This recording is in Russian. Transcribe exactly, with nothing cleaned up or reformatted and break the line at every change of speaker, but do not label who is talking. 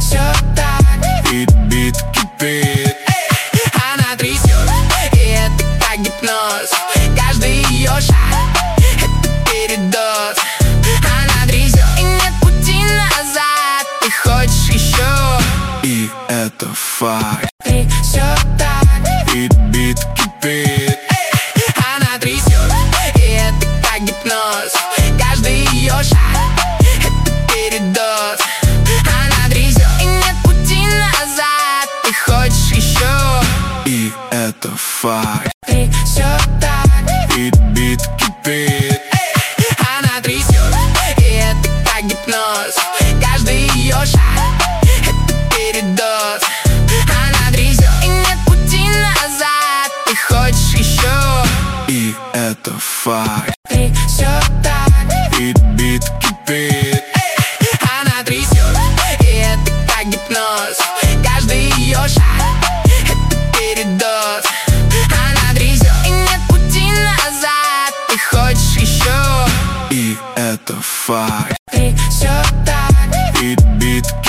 все так.
Бит, бит, кипит.
Она трясет, и это как гипноз. Каждый ее шаг — это передоз. Она трясет, и нет пути назад. Ты хочешь еще,
И это факт.
ты все так.
Бит, бит, кипит.
Она трясет, и это как гипноз. Каждый ее шаг — это передоз. Она трясет, и нет пути назад. Ты хочешь еще,
И это факт.
ты все так.
Бит, бит, кипит.
Она трясет, и это как гипноз. Каждый ее шаг — это передоз. Она трясет, и нет пути назад. Ты хочешь еще,
И это факт.
ты все так.
Бит, бит, кипит.
Она трясет, и это как гипноз. Каждый ее шаг — это передоз. Она трясет, и нет пути назад. Ты хочешь еще,
И это факт.
ты все так.
Бит, бит,